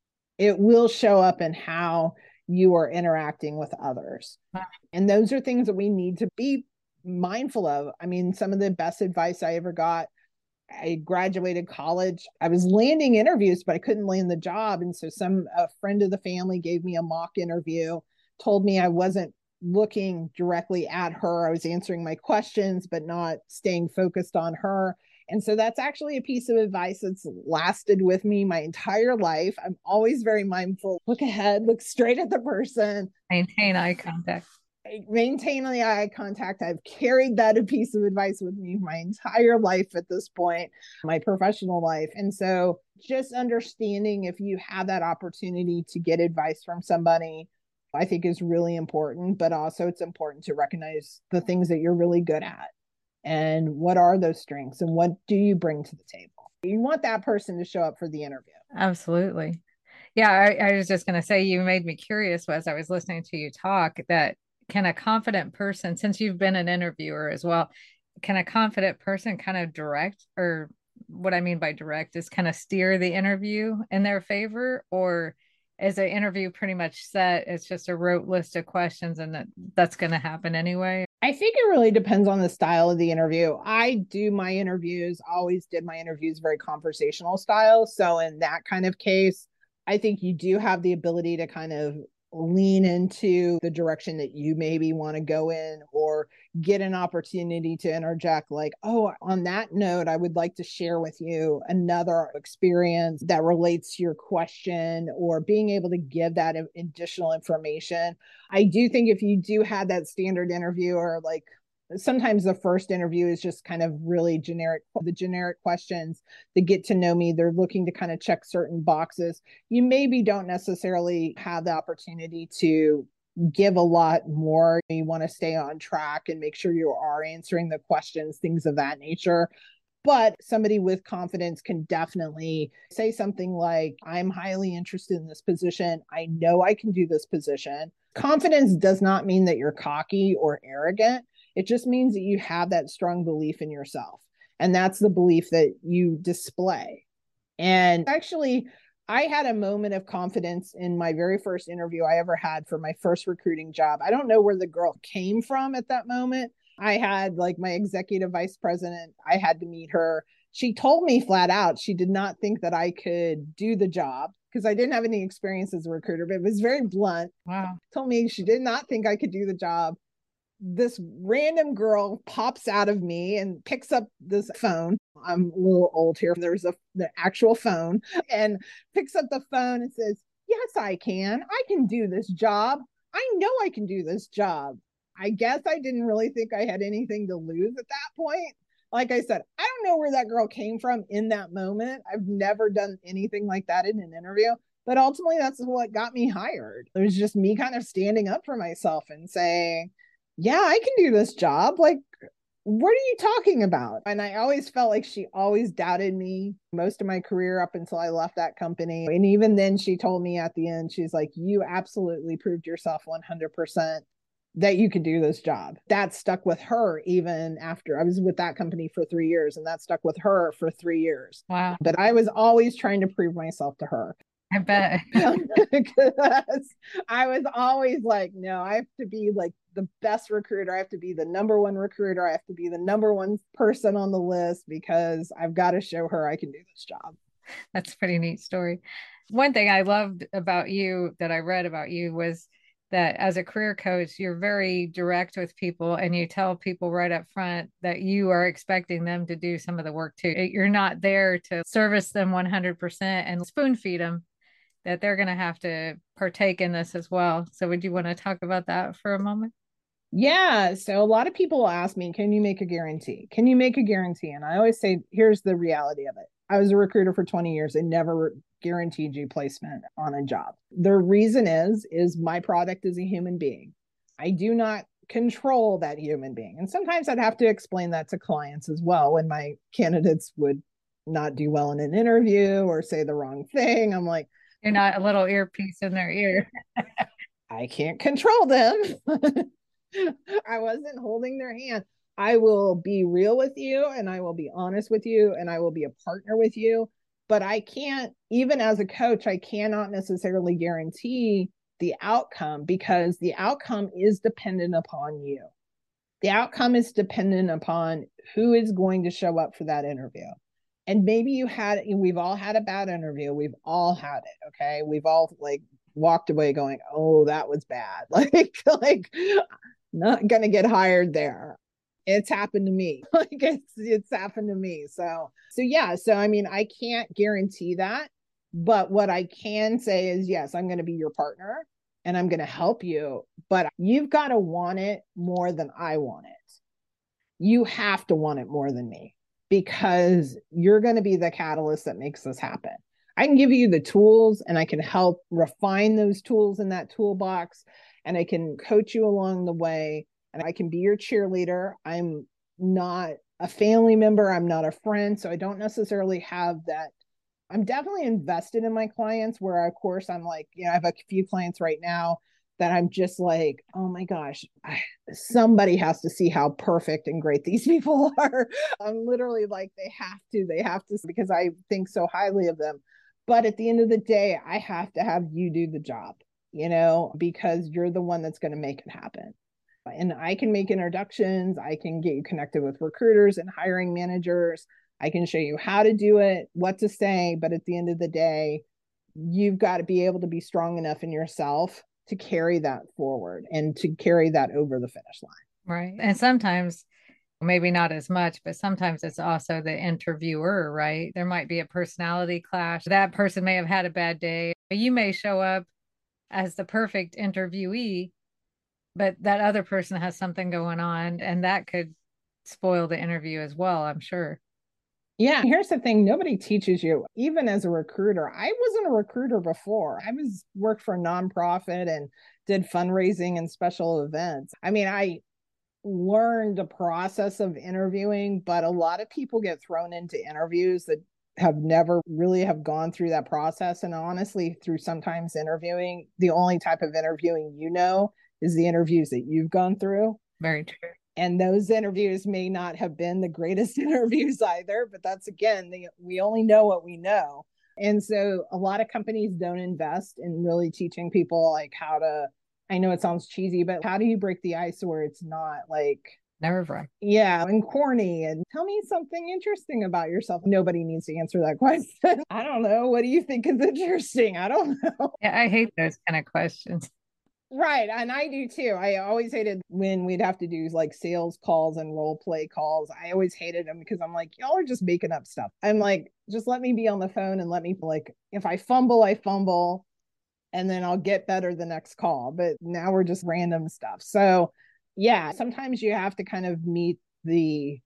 It will show up in how you are interacting with others. Wow. And those are things that we need to be mindful of. I mean, some of the best advice I ever got, I graduated college. I was landing interviews, but I couldn't land the job. And so some a friend of the family gave me a mock interview, told me I wasn't looking directly at her. I was answering my questions, but not staying focused on her. And so that's actually a piece of advice that's lasted with me my entire life. I'm always very mindful. Look ahead, look straight at the person. Maintain eye contact. Maintain the eye contact. I've carried that piece of advice with me my entire life at this point, my professional life. And so just understanding if you have that opportunity to get advice from somebody, I think is really important. But also it's important to recognize the things that you're really good at and what are those strengths and what do you bring to the table. You want that person to show up for the interview. Absolutely. Yeah, I, I was just going to say, you made me curious as I was listening to you talk that can a confident person, since you've been an interviewer as well, can a confident person kind of direct, or what I mean by direct is kind of steer the interview in their favor? Or is the interview pretty much set? It's just a rote list of questions and that, that's going to happen anyway? I think it really depends on the style of the interview. I do my interviews, always did my interviews very conversational style. So in that kind of case, I think you do have the ability to kind of lean into the direction that you maybe want to go in, or get an opportunity to interject, like, oh, on that note, I would like to share with you another experience that relates to your question, or being able to give that additional information. I do think if you do have that standard interview, or like sometimes the first interview is just kind of really generic, the generic questions to get to know me. They're looking to kind of check certain boxes. You maybe don't necessarily have the opportunity to give a lot more. You want to stay on track and make sure you are answering the questions, things of that nature. But somebody with confidence can definitely say something like, I'm highly interested in this position. I know I can do this position. Confidence does not mean that you're cocky or arrogant. It just means that you have that strong belief in yourself. And that's the belief that you display. And actually, I had a moment of confidence in my very first interview I ever had for my first recruiting job. I don't know where the girl came from at that moment. I had like my executive vice president, I had to meet her. She told me flat out she did not think that I could do the job because I didn't have any experience as a recruiter, but it was very blunt. Wow. Told me she did not think I could do the job. This random girl pops out of me and picks up this phone. I'm a little old here. There's a the actual phone, and picks up the phone and says, yes, I can. I can do this job. I know I can do this job. I guess I didn't really think I had anything to lose at that point. Like I said, I don't know where that girl came from in that moment. I've never done anything like that in an interview, but ultimately that's what got me hired. It was just me kind of standing up for myself and saying, yeah, I can do this job. Like, what are you talking about? And I always felt like she always doubted me most of my career up until I left that company. And even then, she told me at the end, she's like, you absolutely proved yourself one hundred percent that you could do this job. That stuck with her even after I was with that company for three years, and that stuck with her for three years. Wow. But I was always trying to prove myself to her. I bet. Because I was always like, no, I have to be like the best recruiter. I have to be the number one recruiter. I have to be the number one person on the list because I've got to show her I can do this job. That's a pretty neat story. One thing I loved about you that I read about you was that as a career coach, you're very direct with people and you tell people right up front that you are expecting them to do some of the work too. You're not there to service them one hundred percent and spoon feed them, that they're going to have to partake in this as well. So would you want to talk about that for a moment? Yeah. So a lot of people ask me, can you make a guarantee? Can you make a guarantee? And I always say, here's the reality of it. I was a recruiter for twenty years and never guaranteed you placement on a job. The reason is, is my product is a human being. I do not control that human being. And sometimes I'd have to explain that to clients as well when my candidates would not do well in an interview or say the wrong thing. I'm like, you're not a little earpiece in their ear. I can't control them. I wasn't holding their hand. I will be real with you and I will be honest with you and I will be a partner with you. But I can't, even as a coach, I cannot necessarily guarantee the outcome because the outcome is dependent upon you. The outcome is dependent upon who is going to show up for that interview. And maybe you had, we've all had a bad interview. We've all had it. Okay. We've all like walked away going, oh, that was bad. Like, like not going to get hired there. It's happened to me. Like it's, it's happened to me. So, so yeah. So, I mean, I can't guarantee that, but what I can say is, yes, I'm going to be your partner and I'm going to help you, but you've got to want it more than I want it. You have to want it more than me because you're going to be the catalyst that makes this happen. I can give you the tools and I can help refine those tools in that toolbox and I can coach you along the way and I can be your cheerleader. I'm not a family member. I'm not a friend. So I don't necessarily have that. I'm definitely invested in my clients where, of course, I'm like, you know, I have a few clients right now that I'm just like, oh my gosh, I, somebody has to see how perfect and great these people are. I'm literally like, they have to, they have to, because I think so highly of them. But at the end of the day, I have to have you do the job, you know, because you're the one that's going to make it happen. And I can make introductions. I can get you connected with recruiters and hiring managers. I can show you how to do it, what to say. But at the end of the day, you've got to be able to be strong enough in yourself to carry that forward and to carry that over the finish line. Right. And sometimes, maybe not as much, but sometimes it's also the interviewer, right? There might be a personality clash. That person may have had a bad day. You may show up as the perfect interviewee, but that other person has something going on, and that could spoil the interview as well, I'm sure. Yeah, here's the thing, nobody teaches you, even as a recruiter. I wasn't a recruiter before. I was worked for a nonprofit and did fundraising and special events. I mean, I learned the process of interviewing, but a lot of people get thrown into interviews that have never really have gone through that process. And honestly, through sometimes interviewing, the only type of interviewing you know is the interviews that you've gone through. Very true. And those interviews may not have been the greatest interviews either, but that's again, the, we only know what we know. And so a lot of companies don't invest in really teaching people like how to, I know it sounds cheesy, but how do you break the ice where it's not like nerve wracking? Yeah, and corny. And tell me something interesting about yourself. Nobody needs to answer that question. I don't know. What do you think is interesting? I don't know. Yeah, I hate those kind of questions. Right. And I do too. I always hated when we'd have to do like sales calls and role play calls. I always hated them because I'm like, y'all are just making up stuff. I'm like, just let me be on the phone and let me, like, if I fumble, I fumble and then I'll get better the next call. But now we're just random stuff. So, yeah, sometimes you have to kind of meet the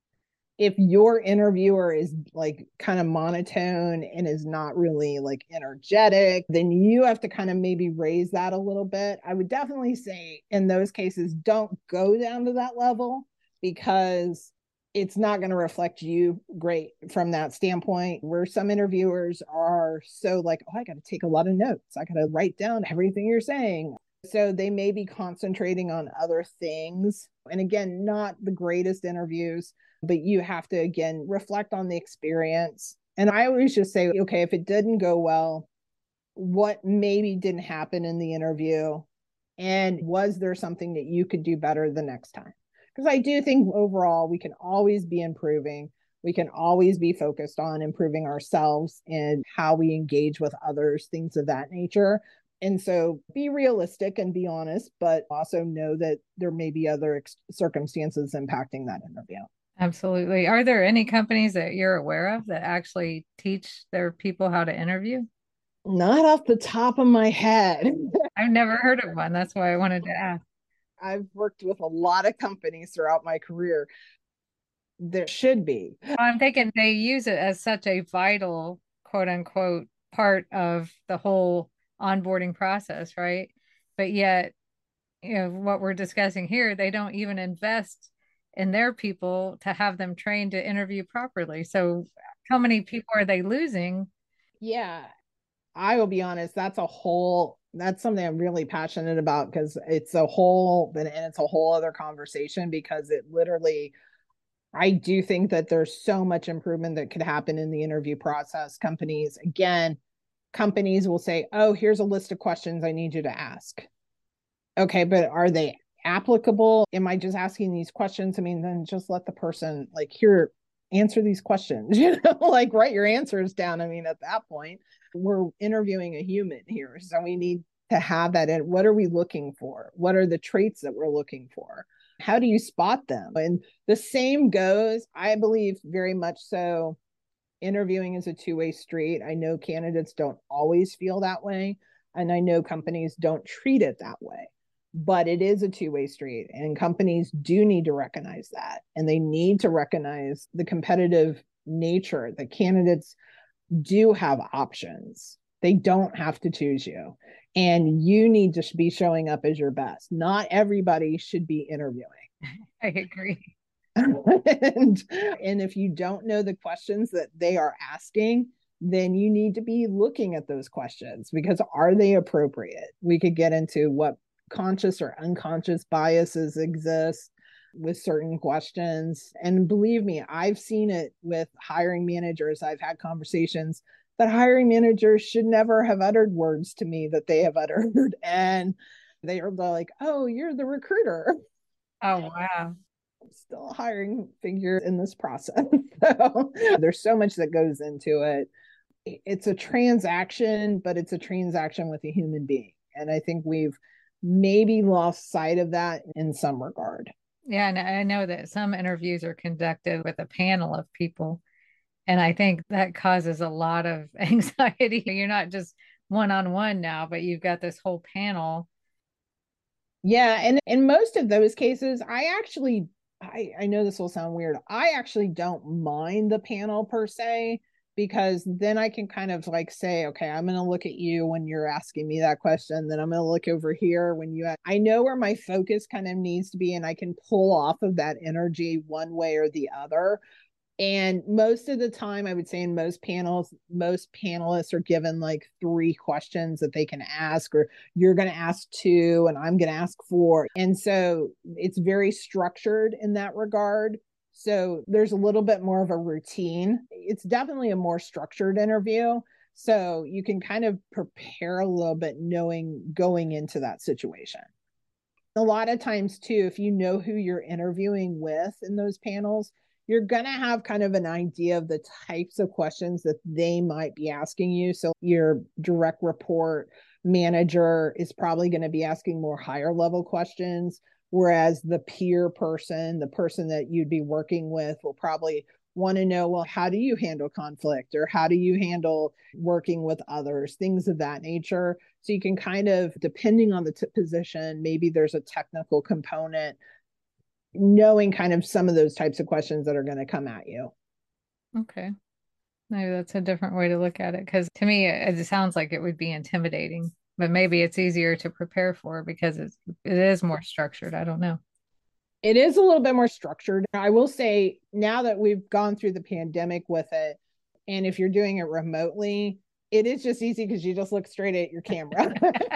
if your interviewer is like kind of monotone and is not really like energetic, then you have to kind of maybe raise that a little bit. I would definitely say in those cases, don't go down to that level because it's not going to reflect you great from that standpoint. Where some interviewers are so like, oh, I got to take a lot of notes. I got to write down everything you're saying. So they may be concentrating on other things. And again, not the greatest interviews, but you have to, again, reflect on the experience. And I always just say, okay, if it didn't go well, what maybe didn't happen in the interview? And was there something that you could do better the next time? Because I do think overall, we can always be improving. We can always be focused on improving ourselves and how we engage with others, things of that nature. And so be realistic and be honest, but also know that there may be other ex- circumstances impacting that interview. Absolutely. Are there any companies that you're aware of that actually teach their people how to interview? Not off the top of my head. I've never heard of one. That's why I wanted to ask. I've worked with a lot of companies throughout my career. There should be. I'm thinking they use it as such a vital, quote unquote, part of the whole onboarding process, right? But yet, you know, what we're discussing here, they don't even invest in their people to have them trained to interview properly. So, how many people are they losing? Yeah, I will be honest, that's a whole that's something I'm really passionate about because it's a whole and it's a whole other conversation because it literally I do think that there's so much improvement that could happen in the interview process. Companies, again, companies will say, "Oh, here's a list of questions I need you to ask." Okay, but are they applicable? Am I just asking these questions? I mean, then just let the person like here answer these questions, you know, like write your answers down. I mean, at that point, we're interviewing a human here. So we need to have that in. What are we looking for? What are the traits that we're looking for? How do you spot them? And the same goes, I believe, very much so. Interviewing is a two-way street. I know candidates don't always feel that way, and I know companies don't treat it that way, but it is a two-way street, and companies do need to recognize that, and they need to recognize the competitive nature that candidates do have options. They don't have to choose you, and you need to be showing up as your best. Not everybody should be interviewing. I agree. and, and if you don't know the questions that they are asking, then you need to be looking at those questions because are they appropriate? We could get into what conscious or unconscious biases exist with certain questions. And believe me, I've seen it with hiring managers. I've had conversations that hiring managers should never have uttered words to me that they have uttered. And they are like, oh, you're the recruiter. Oh, wow. Still a hiring figure in this process. So there's so much that goes into it. It's a transaction, but it's a transaction with a human being. And I think we've maybe lost sight of that in some regard. Yeah, and I know that some interviews are conducted with a panel of people, and I think that causes a lot of anxiety. You're not just one on one now, but you've got this whole panel. Yeah, and in most of those cases, I actually I, I know this will sound weird. I actually don't mind the panel per se, because then I can kind of like say, okay, I'm going to look at you when you're asking me that question. Then I'm going to look over here when you, I know where my focus kind of needs to be, and I can pull off of that energy one way or the other. And most of the time, I would say in most panels, most panelists are given like three questions that they can ask, or you're going to ask two, and I'm going to ask four. And so it's very structured in that regard. So there's a little bit more of a routine. It's definitely a more structured interview. So you can kind of prepare a little bit knowing going into that situation. A lot of times, too, if you know who you're interviewing with in those panels, you're going to have kind of an idea of the types of questions that they might be asking you. So your direct report manager is probably going to be asking more higher level questions, whereas the peer person, the person that you'd be working with, will probably want to know, well, how do you handle conflict, or how do you handle working with others, things of that nature. So you can kind of, depending on the t- position, maybe there's a technical component, knowing kind of some of those types of questions that are going to come at you. Okay. Maybe that's a different way to look at it. Because to me, it, it sounds like it would be intimidating, but maybe it's easier to prepare for because it's, it is more structured. I don't know. It is a little bit more structured. I will say, now that we've gone through the pandemic with it, and if you're doing it remotely, it is just easy because you just look straight at your camera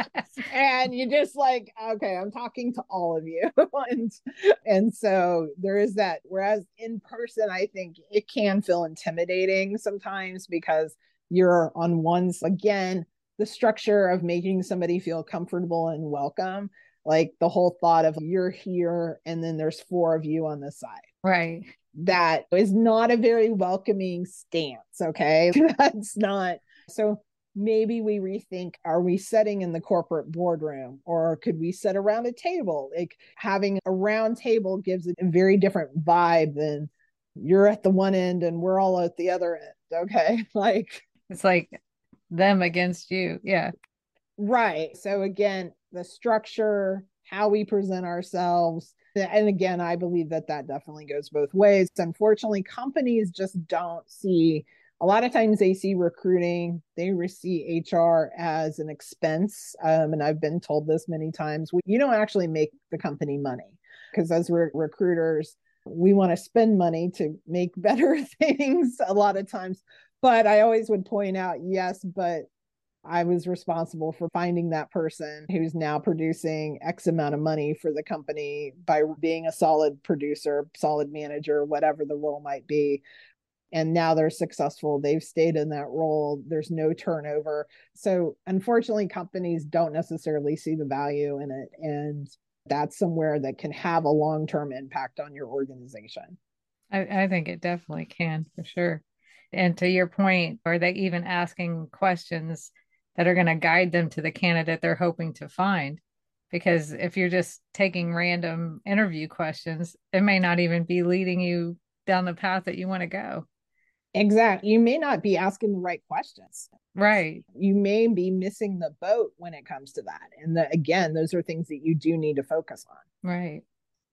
and you just like, okay, I'm talking to all of you. and, and so there is that. Whereas in person, I think it can feel intimidating sometimes because you're on one's, again, the structure of making somebody feel comfortable and welcome. Like the whole thought of you're here and then there's four of you on the side. Right. That is not a very welcoming stance. Okay. That's not. So maybe we rethink, are we sitting in the corporate boardroom, or could we sit around a table? Like having a round table gives it a very different vibe than you're at the one end and we're all at the other end. Okay. Like it's like them against you. Yeah. Right. So again, the structure, how we present ourselves. And again, I believe that that definitely goes both ways. Unfortunately, companies just don't see, a lot of times they see recruiting, they see H R as an expense. Um, and I've been told this many times, you don't actually make the company money, because as we're recruiters, we want to spend money to make better things a lot of times. But I always would point out, yes, but I was responsible for finding that person who's now producing X amount of money for the company by being a solid producer, solid manager, whatever the role might be. And now they're successful. They've stayed in that role. There's no turnover. So unfortunately, companies don't necessarily see the value in it. And that's somewhere that can have a long-term impact on your organization. I, I think it definitely can, for sure. And to your point, are they even asking questions that are going to guide them to the candidate they're hoping to find? Because if you're just taking random interview questions, it may not even be leading you down the path that you want to go. Exactly. You may not be asking the right questions. Right. You may be missing the boat when it comes to that. And the, again, those are things that you do need to focus on. Right.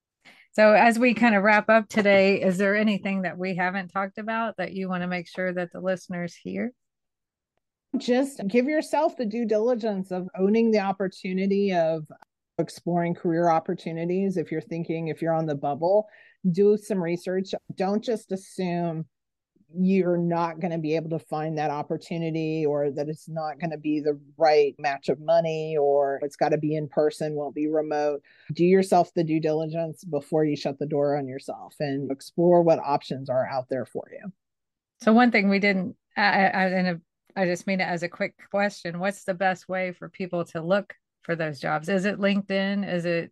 So as we kind of wrap up today, is there anything that we haven't talked about that you want to make sure that the listeners hear? Just give yourself the due diligence of owning the opportunity of exploring career opportunities. If you're thinking, if you're on the bubble, do some research. Don't just assume you're not going to be able to find that opportunity, or that it's not going to be the right match of money, or it's got to be in person, won't be remote. Do yourself the due diligence before you shut the door on yourself, and explore what options are out there for you. So one thing we didn't, I, I, and I just mean it as a quick question, what's the best way for people to look for those jobs? Is it LinkedIn? Is it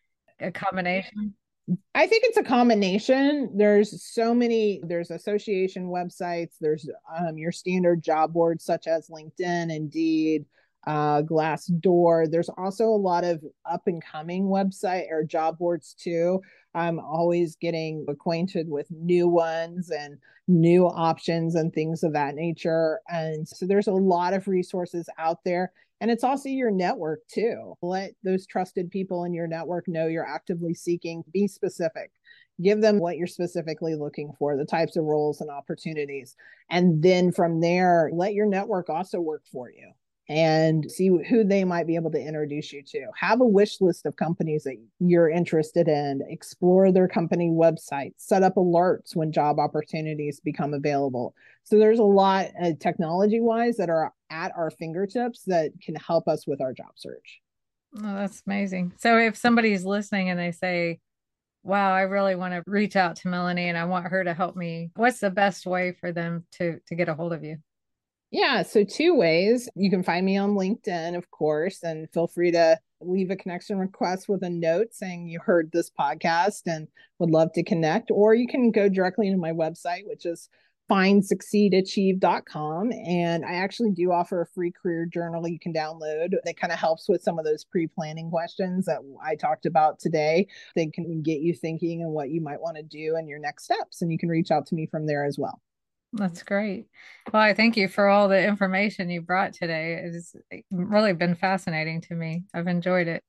a combination? I think it's a combination. There's so many, there's association websites, there's um, your standard job boards such as LinkedIn, Indeed, uh, Glassdoor. There's also a lot of up and coming website or job boards too. I'm always getting acquainted with new ones and new options and things of that nature. And so there's a lot of resources out there. And it's also your network too. Let those trusted people in your network know you're actively seeking. Be specific. Give them what you're specifically looking for, the types of roles and opportunities. And then from there, let your network also work for you and see who they might be able to introduce you to. Have a wish list of companies that you're interested in. Explore their company websites. Set up alerts when job opportunities become available. So there's a lot uh, technology-wise that are at our fingertips that can help us with our job search. Oh, that's amazing. So if somebody's listening and they say, wow, I really want to reach out to Melanie and I want her to help me, what's the best way for them to to get a hold of you? Yeah, so two ways. You can find me on LinkedIn, of course, and feel free to leave a connection request with a note saying you heard this podcast and would love to connect. Or you can go directly into my website, which is find succeed achieve dot com. And I actually do offer a free career journal you can download that kind of helps with some of those pre-planning questions that I talked about today. They can get you thinking and what you might want to do in your next steps. And you can reach out to me from there as well. That's great. Well, I thank you for all the information you brought today. It's really been fascinating to me. I've enjoyed it.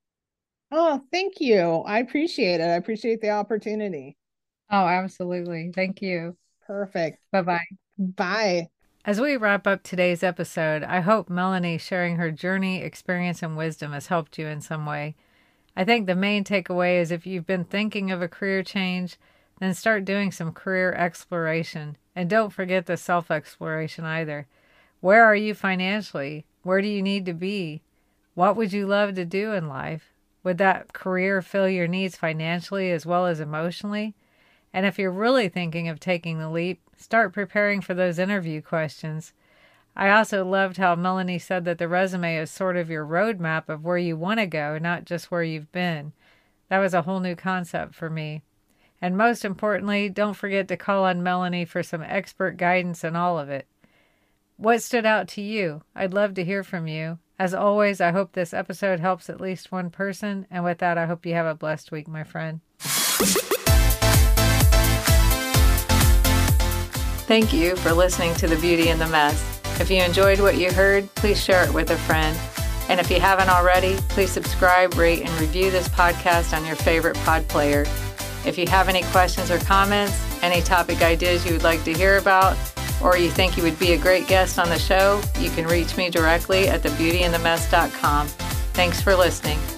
Oh, thank you. I appreciate it. I appreciate the opportunity. Oh, absolutely. Thank you. Perfect. Bye-bye. Bye. As we wrap up today's episode, I hope Melanie sharing her journey, experience, and wisdom has helped you in some way. I think the main takeaway is if you've been thinking of a career change, then start doing some career exploration. And don't forget the self-exploration either. Where are you financially? Where do you need to be? What would you love to do in life? Would that career fill your needs financially as well as emotionally? And if you're really thinking of taking the leap, start preparing for those interview questions. I also loved how Melanie said that the resume is sort of your roadmap of where you want to go, not just where you've been. That was a whole new concept for me. And most importantly, don't forget to call on Melanie for some expert guidance in all of it. What stood out to you? I'd love to hear from you. As always, I hope this episode helps at least one person. And with that, I hope you have a blessed week, my friend. Thank you for listening to The Beauty in the Mess. If you enjoyed what you heard, please share it with a friend. And if you haven't already, please subscribe, rate, and review this podcast on your favorite pod player. If you have any questions or comments, any topic ideas you would like to hear about, or you think you would be a great guest on the show, you can reach me directly at the beauty in the mess dot com. Thanks for listening.